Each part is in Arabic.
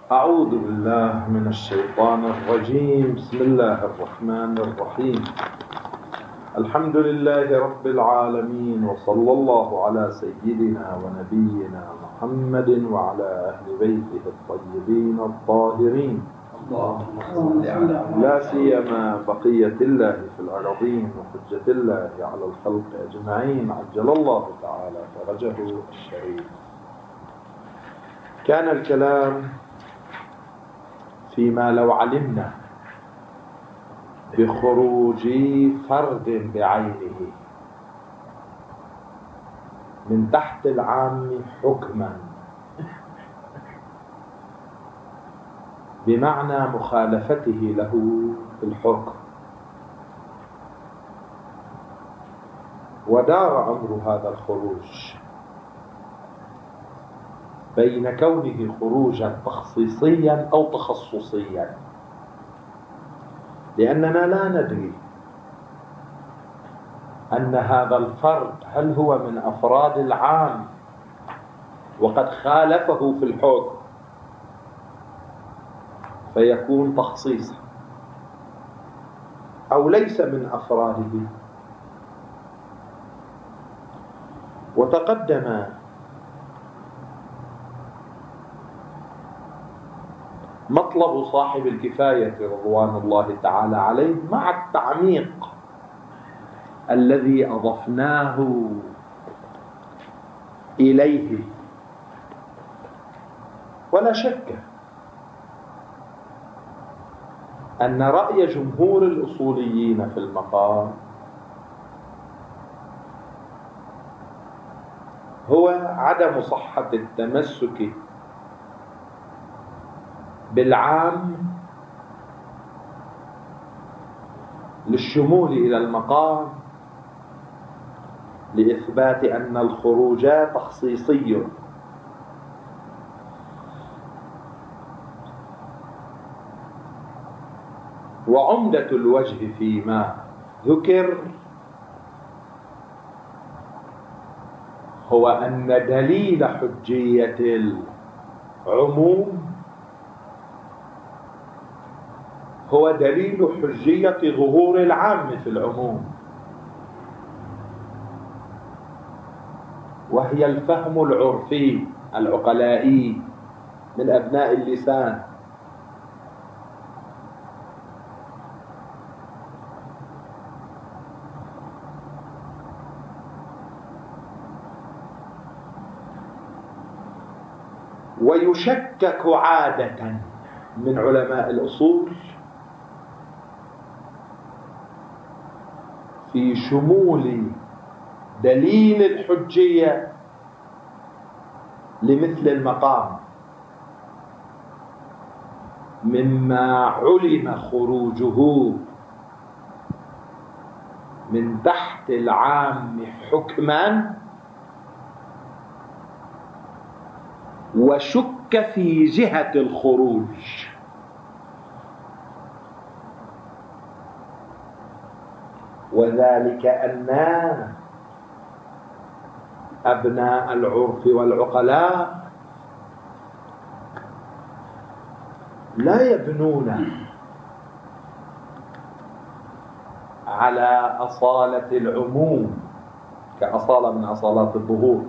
أعوذ بالله من الشيطان الرجيم. بسم الله الرحمن الرحيم. الحمد لله رب العالمين، وصلى الله على سيدنا ونبينا محمد وعلى أهل بيته الطيبين الطاهرين، لا سيما بقية الله في الأرضين وحجة الله على الخلق أجمعين، عجل الله تعالى فرجه الشريف. كان الكلام فيما لو علمنا بخروج فرد بعينه من تحت العام حكما، بمعنى مخالفته له في الحكم، ودار أمر هذا الخروج بين كونه خروجا تخصيصيا أو تخصصيا، لأننا لا ندري أن هذا الفرد هل هو من أفراد العام وقد خالفه في الحكم فيكون تخصيصا، أو ليس من أفراده. وتقدم مطلب صاحب الكفاية رضوان الله تعالى عليه مع التعميق الذي أضفناه إليه. ولا شك أن رأي جمهور الأصوليين في المقام هو عدم صحة التمسك بالعام للشمول إلى المقام لإثبات أن الخروج تخصيصي. وعمدة الوجه فيما ذكر هو أن دليل حجية العموم هو دليل حجية ظهور العام في العموم، وهي الفهم العرفي العقلائي من أبناء اللسان. ويشكك عادة من علماء الأصول في شمول دليل الحجية لمثل المقام مما علم خروجه من تحت العام حكما، وشك في جهة الخروج. وذلك أن أبناء العرف والعقلاء لا يبنون على أصالة العموم كأصالة من أصالات الظهور،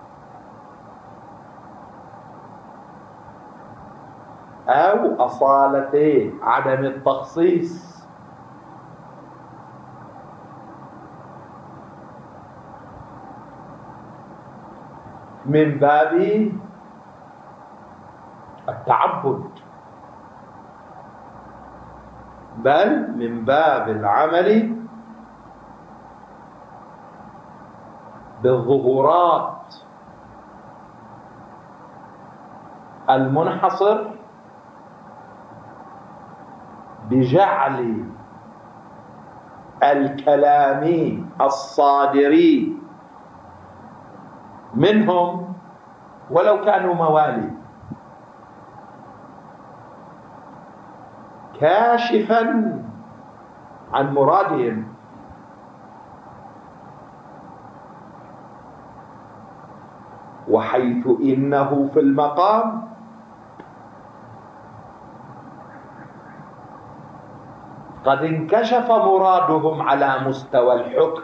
أو أصالة عدم التخصيص، من باب التعبد، بل من باب العمل بالظهورات المنحصر بجعل الكلام الصادر منهم ولو كانوا موالي كاشفا عن مرادهم، وحيث إنه في المقام قد انكشف مرادهم على مستوى الحكم،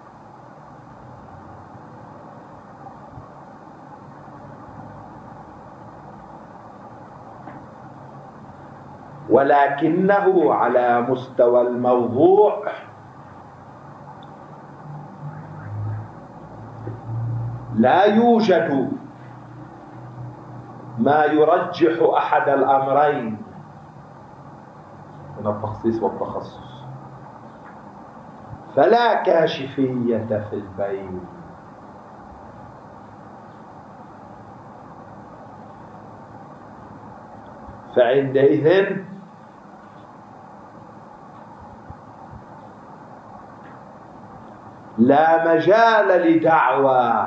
ولكنه على مستوى الموضوع لا يوجد ما يرجح أحد الأمرين من التخصيص والتخصص، فلا كاشفية في البين. فعندئذ لا مجال لدعوى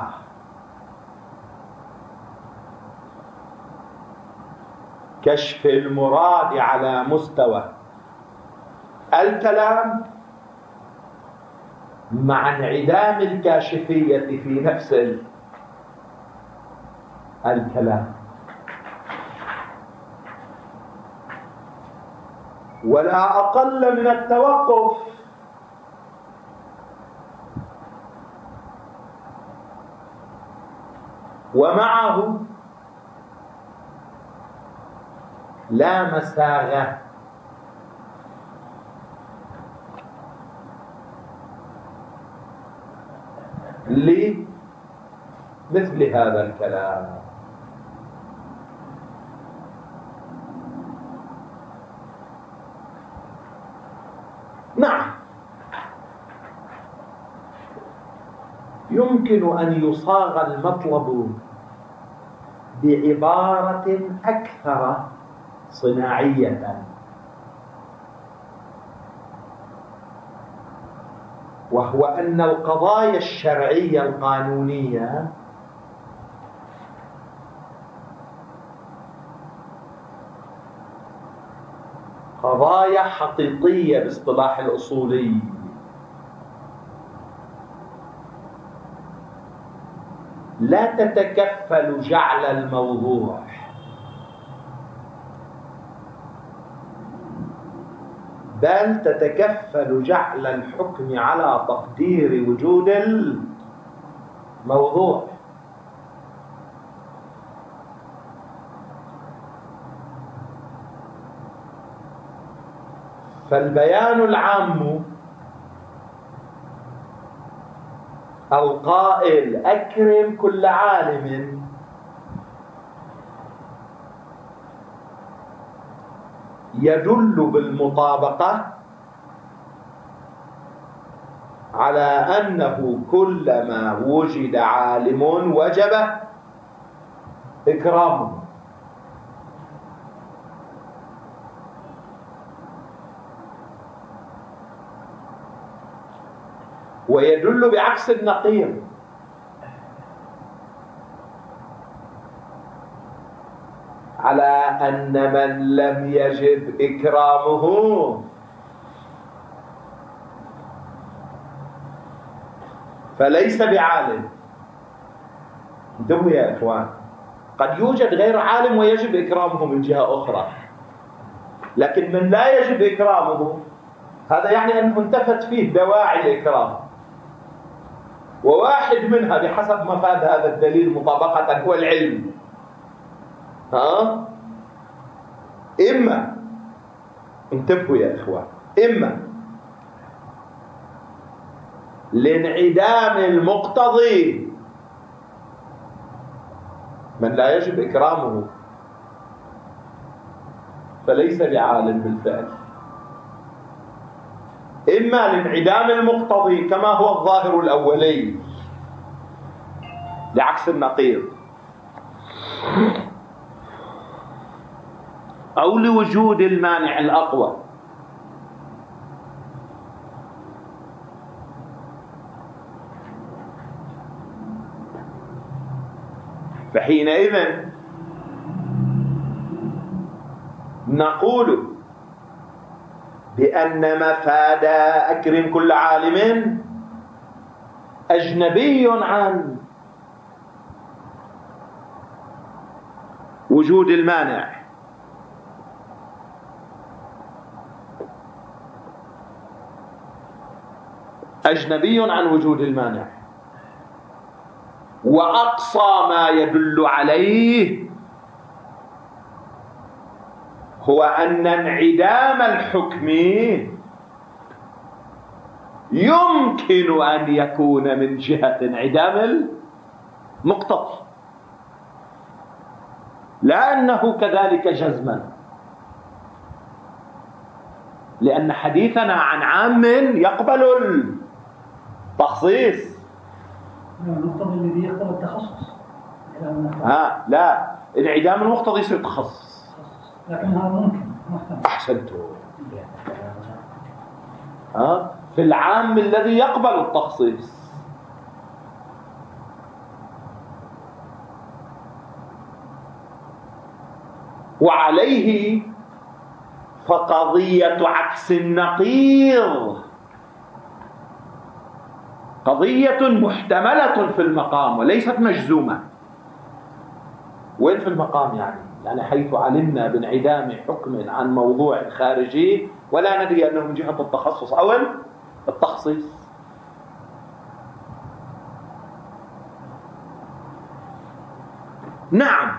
كشف المراد على مستوى الكلام مع انعدام الكاشفية في نفس الكلام، ولا أقل من التوقف ومعه لا مساغة لمثل هذا الكلام. نعم، يمكن أن يصاغ المطلب بعبارة أكثر صناعية، وهو أن القضايا الشرعية القانونية قضايا حقيقية باصطلاح الأصولي، لا تتكفل جعل الموضوع، بل تتكفل جعل الحكم على تقدير وجود الموضوع. فالبيان العام القائل أكرم كل عالم يدل بالمطابقة على أنه كلما وجد عالم وجب إكرامه، ويدل بعكس النقيض على أن من لم يجب إكرامه فليس بعالم. انتبهوا يا إخوان، قد يوجد غير عالم ويجب إكرامه من جهة أخرى، لكن من لا يجب إكرامه هذا يعني أنه انتفت فيه دواعي الإكرام، وواحد منها بحسب مفاد هذا الدليل مطابقة هو العلم. إما انتبهوا يا إخوان، إما لانعدام المقتضي من لا يجب إكرامه فليس بعالم بالفعل، إما لانعدام المقتضي كما هو الظاهر الأولي لعكس النقيض، أو لوجود المانع الأقوى. فحينئذ نقول بأن مفاد أكرم كل عالم أجنبي عن وجود المانع، أجنبي عن وجود المانع. وأقصى ما يدل عليه هو أن انعدام الحكم يمكن أن يكون من جهة انعدام المقتضي، لا أنه كذلك جزما، لأن حديثنا عن عام يقبل التخصيص. المقتضي الذي يقبل التخصص. لا، انعدام المقتضي يصير تخصص، لكن هذا ممكن. أحسنتم. في العام الذي يقبل التخصيص. وعليه فقضية عكس النقيض قضية محتملة في المقام وليست مجزومة. وين في المقام يعني حيث علمنا بانعدام حكم عن موضوع خارجي ولا ندري أنه من جهة التخصص أو التخصيص. نعم،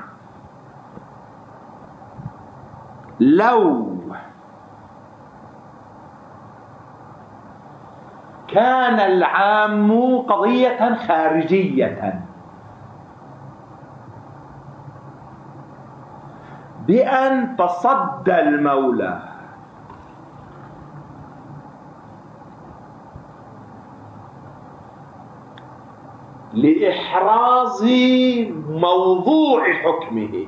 لو كان العام قضية خارجية بأن تصدى المولى لإحراز موضوع حكمه،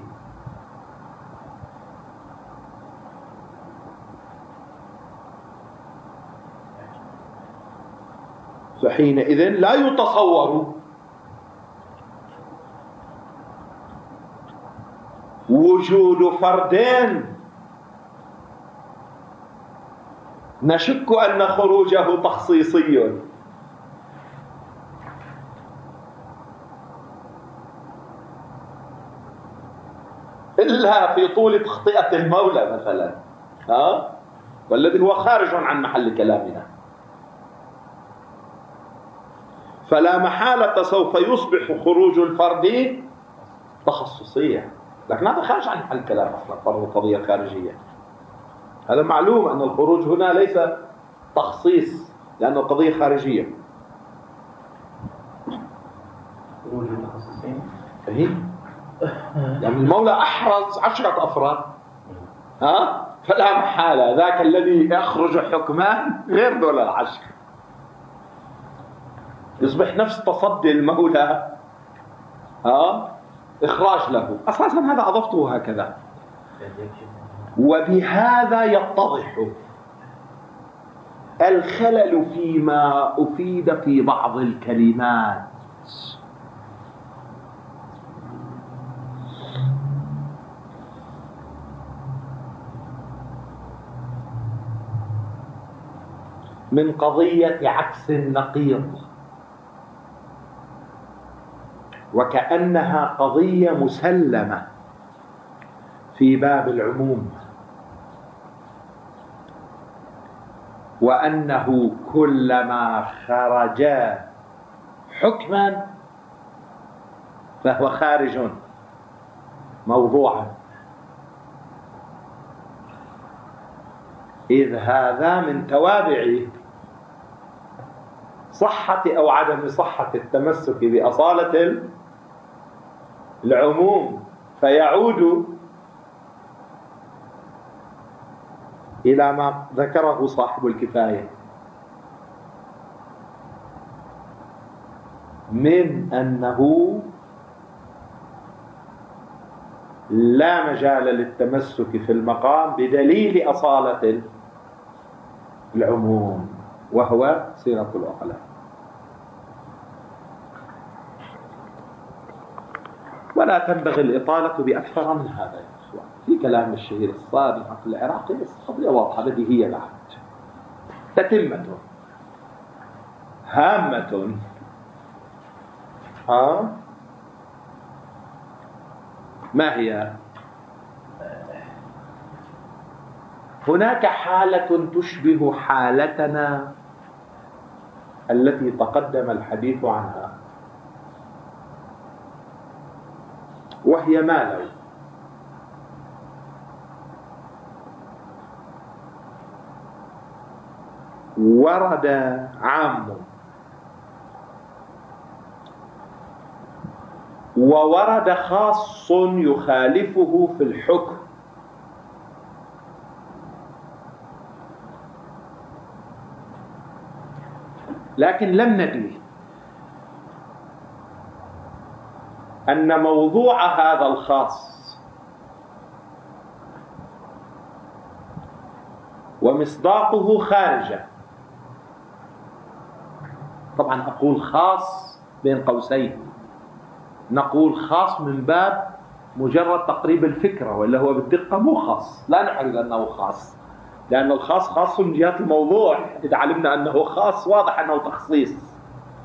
فحينئذ لا يتصور وجود فردين نشك أن خروجه تخصيصي إلا في طول تخطئة المولى مثلا، والذي هو خارج عن محل كلامنا. فلا محالة سوف يصبح خروج الفرد تخصصيا، لكن هذا خارج عن محل الكلام أصلا. فرض القضية خارجية، هذا معلوم أن الخروج هنا ليس تخصيص لأن القضية خارجية. خروج تخصصين يعني المولى أحرز 10 أفراد، فلا محالة ذاك الذي يخرج حكمان غير دول 10، يصبح نفس تصدي المولى إخراج له. أساسا هذا أضفته هكذا. وبهذا يتضح الخلل فيما أفيد في بعض الكلمات. من قضية عكس النقيض، وكأنها قضية مسلمة في باب العموم، وأنه كلما خرج حكما فهو خارج موضوعا، إذ هذا من توابع صحة أو عدم صحة التمسك بأصالة العموم، فيعود إلى ما ذكره صاحب الكفاية من أنه لا مجال للتمسك في المقام بدليل أصالة العموم، وهو صيغة العقلاء. ولا تنبغي الإطالة بأكثر من هذا يا إخوان. في كلام الشهير الصادق في العراقي بس قضية واضحة بديهية بعد، تتمة هامة. ما هي؟ هناك حالة تشبه حالتنا التي تقدم الحديث عنها، وهي ما لو ورد عام وورد خاص يخالفه في الحكم، لكن لم ندري أن موضوع هذا الخاص ومصداقه خارجه. طبعا أقول خاص بين قوسين، نقول خاص من باب مجرد تقريب الفكرة، وإلا هو بالدقة مو خاص، لا نعرف أنه خاص، لأن الخاص خاص من جهة الموضوع. إذا علمنا أنه خاص واضح أنه تخصيص.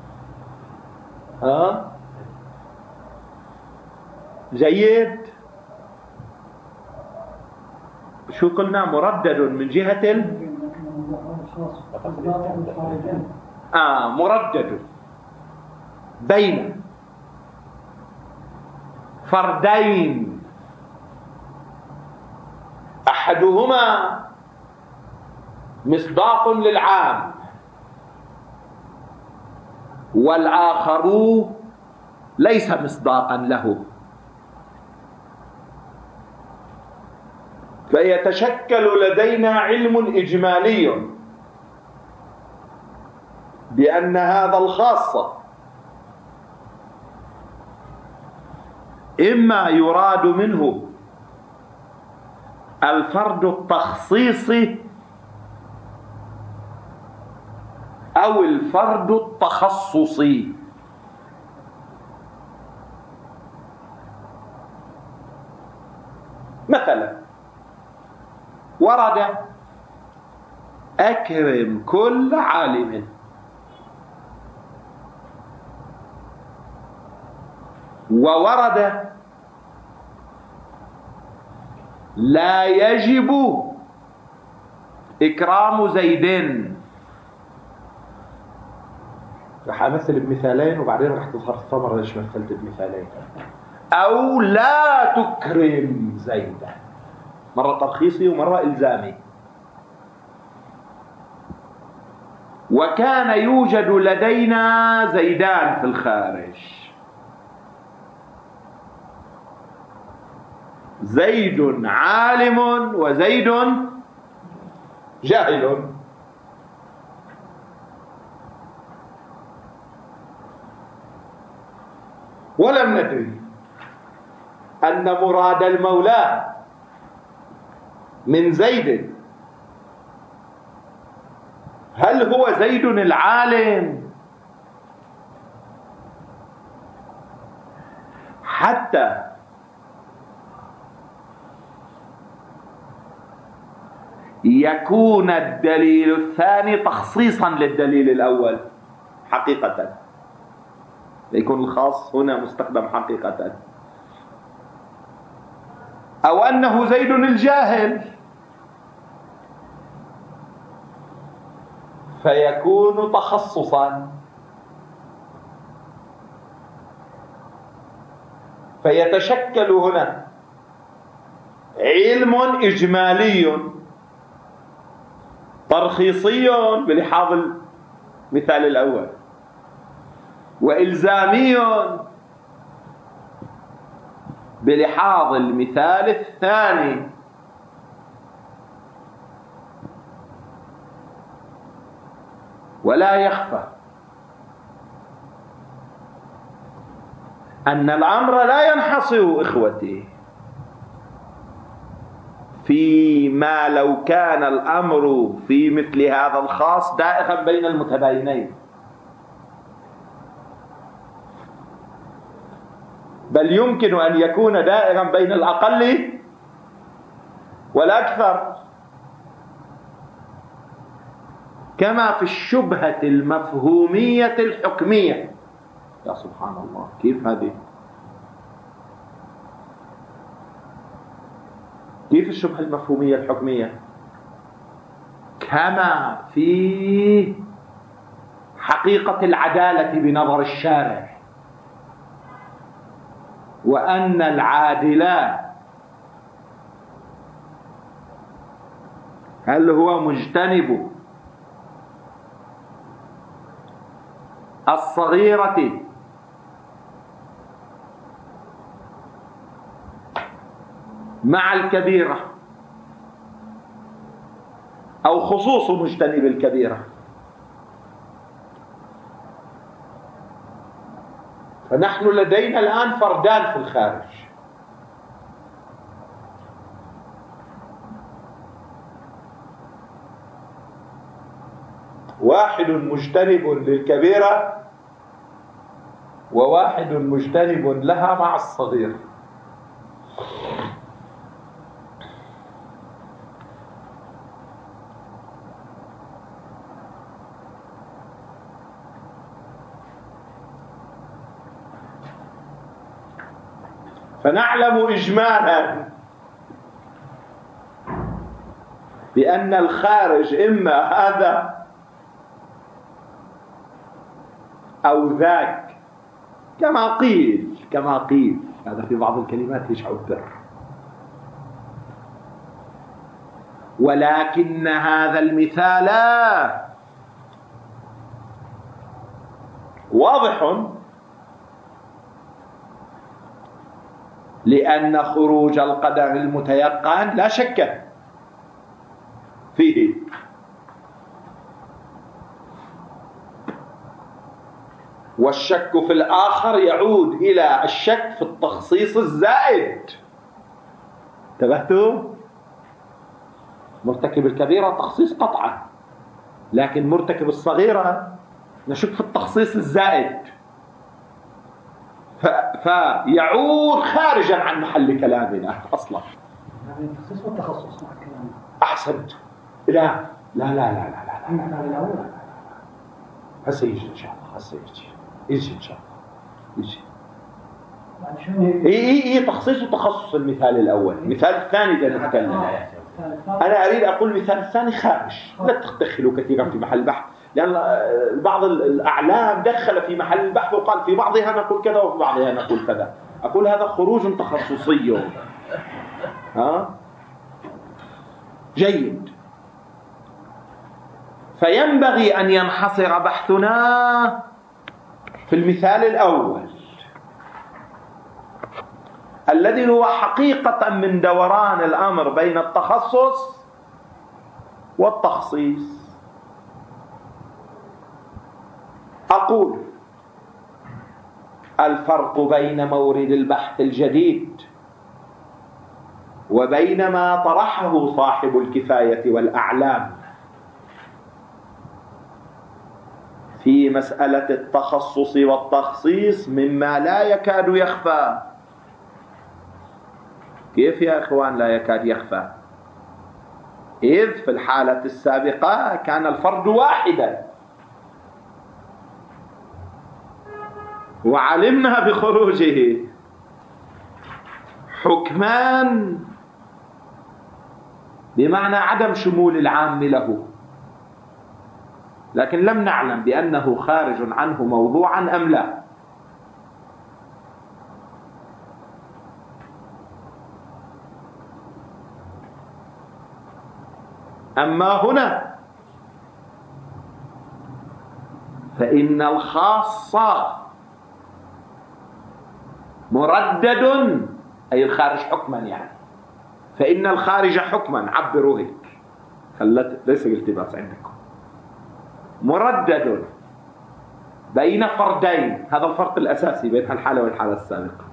جيد. شو قلنا؟ مردد من جهة مردد بين فردين، أحدهما مصداق للعام والآخر ليس مصداقا له، فيتشكل لدينا علم إجمالي بأن هذا الخاص إما يراد منه الفرد التخصيصي أو الفرد التخصصي. مثلا ورد أكرم كل عالم، وورد لا يجب إكرام زيد. رح أمثل بمثالين وبعدين رح تظهر الثمرة ليش مثلت بمثالين. أو لا تكرم زيدا، مرة ترخيصي ومرة إلزامي. وكان يوجد لدينا زيدان في الخارج، زيد عالم وزيد جاهل. ولم ندري أن مراد المولى من زيد هل هو زيد العالم حتى يكون الدليل الثاني تخصيصا للدليل الأول حقيقة، يكون الخاص هنا مستخدم حقيقة، أو أنه زيد الجاهل فيكون تخصصا، فيتشكل هنا علم إجمالي ترخيصي بلحاظ المثال الأول، وإلزامي بلحاظ المثال الثاني. ولا يخفى أن الأمر لا ينحصر إخوتي فيما لو كان الأمر في مثل هذا الخاص دائرا بين المتباينين، بل يمكن أن يكون دائرا بين الأقل والأكثر، كما في الشبهة المفهومية الحكمية. يا سبحان الله، كيف هذه؟ كيف الشبهة المفهومية الحكمية؟ كما في حقيقة العدالة بنظر الشارع، وأن العادل هل هو مجتنب الصغيرة مع الكبيرة أو خصوص مجتنب الكبيرة. فنحن لدينا الآن فردان في الخارج، واحد مجتنب للكبيرة وواحد مجتنب لها مع الصغير. فنعلم إجمالا بأن الخارج إما هذا أو ذاك، كما قيل هذا في بعض الكلمات يشعر، ولكن هذا المثال واضح، لأن خروج القدر المتيقن لا شك فيه، والشك في الآخر يعود إلى الشك في التخصيص الزائد. انتبهتوا؟ مرتكب الكبيرة تخصيص قطعا، لكن مرتكب الصغيرة نشك في التخصيص الزائد، فيعود خارجا عن محل كلامنا أصلا. يعني التخصيص والتخصص مع الكلام. أحسنت. لا لا لا لا لا لا، هسه يجي إن شاء الله، هسه يجي إن شاء الله يجي. إيه تخصيص وتخصص المثال الأول. المثال الثاني بدنا نتكلم. أنا أريد أقول المثال الثاني خارج، لا تدخلوا كثيرا في محل البحث، لأن بعض الأعلام دخل في محل البحث وقال في بعضها نقول كذا وفي بعضها نقول كذا. أقول هذا خروج تخصصي. جيد. فينبغي أن ينحصر بحثنا في المثال الأول الذي هو حقيقة من دوران الأمر بين التخصص والتخصيص. أقول الفرق بين مورد البحث الجديد وبين ما طرحه صاحب الكفاية والأعلام في مسألة التخصص والتخصيص مما لا يكاد يخفى. كيف يا إخوان لا يكاد يخفى؟ إذ في الحالة السابقة كان الفرد واحدا، وعلمنا بخروجه حكمان بمعنى عدم شمول العام له، لكن لم نعلم بأنه خارج عنه موضوعا أم لا. أما هنا فإن الخاص مردد، أي الخارج حكما، يعني فإن الخارج حكما، عبروا هيك، ليس الالتباس عندكم، مردد بين فردين. هذا الفرق الأساسي بين الحالة والحالة السابقة.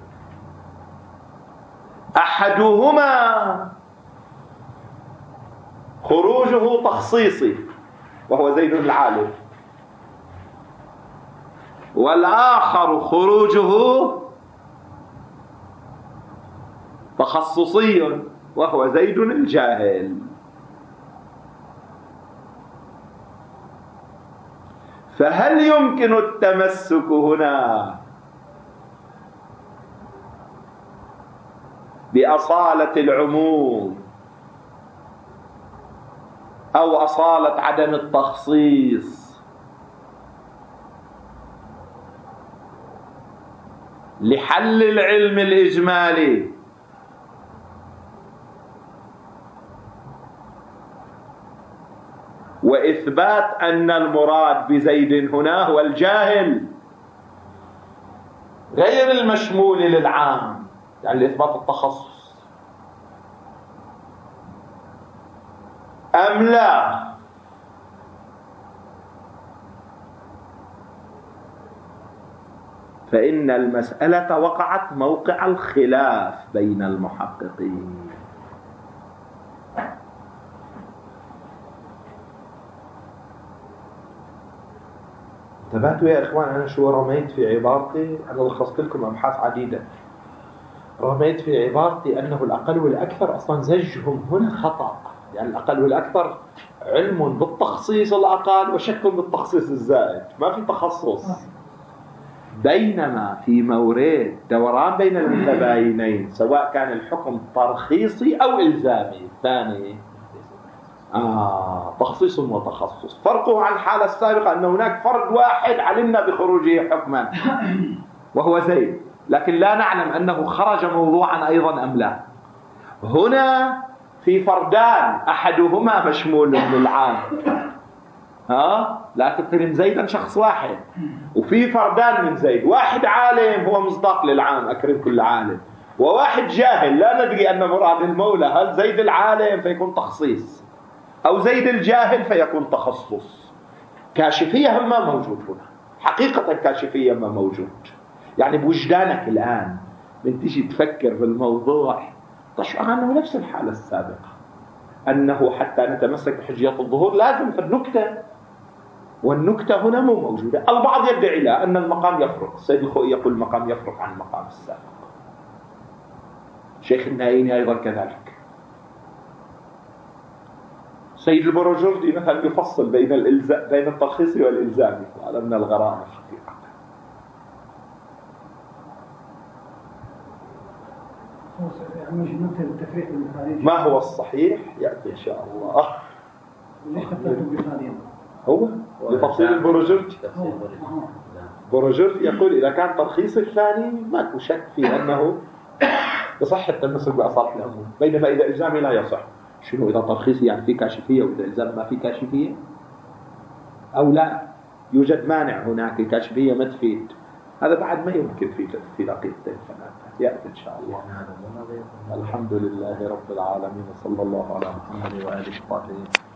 أحدهما خروجه تخصيصي وهو زيد العالم، والآخر خروجه تخصصي وهو زيد الجاهل. فهل يمكن التمسك هنا بأصالة العموم أو أصالة عدم التخصيص لحل العلم الإجمالي وإثبات أن المراد بزيد هنا هو الجاهل غير المشمول للعام، يعني لإثبات التخصص، أم لا؟ فإن المسألة وقعت موقع الخلاف بين المحققين. انتبهتوا يا إخوان أنا شو رميت في عبارتي؟ أنا لخصت لكم أبحاث عديدة. رميت في عبارتي أنه الأقل والأكثر أصلا زجهم هنا خطأ، يعني الأقل والأكثر علم بالتخصيص الأقل وشك بالتخصيص الزائد، ما في تخصص. بينما في مورد دوران بين المتباينين سواء كان الحكم ترخيصي أو إلزامي، الثاني تخصيص وتخصص. فرقه عن الحالة السابقة أن هناك فرد واحد علمنا بخروجه حكما وهو زيد، لكن لا نعلم أنه خرج موضوعا أيضا أم لا. هنا في فردان أحدهما مشمول للعام، لا تكرم زيدا شخص واحد، وفي فردان من زيد، واحد عالم هو مصداق للعام أكرم كل عالم، وواحد جاهل لا ندري أن مراد المولى هل زيد العالم فيكون تخصيص أو زيد الجاهل فيكون تخصص. كاشفية ما موجود هنا، حقيقة كاشفية ما موجود. يعني بوجدانك الآن من تيجي تفكر في الموضوع تشعر أنه نفس الحالة السابقة، أنه حتى نتمسك بحجية الظهور لازم في النكتة، والنكتة هنا مو موجودة. البعض يدعي لا أن المقام يفرق، السيد الخوئي يقول المقام يفرق عن المقام السابق، شيخ النائيني أيضا كذلك، سيد البروجردي مثلا يفصل بين الترخيص والإلزام، وهذا من الغرائب الحقيقة. ما هو الصحيح يأتي إن شاء الله. ليش اخترتوا مثالين؟ هو لتفصيل البروجردي. البروجردي يقول إذا كان ترخيص الثاني ماكو شك في أنه يصح التمسك بأصالة العموم، بينما إذا إلزامي لا يصح. شنو إذا ترخيصي يعني في كاشفية وإذا إلزام ما في كاشفية؟ أو لا يوجد مانع هناك، الكاشفية ما تفيد، هذا بعد ما يمكن في دقيقتين ثلاثة يأتي إن شاء الله. الحمد لله رب العالمين، صلى الله على محمد وآله وصحبه.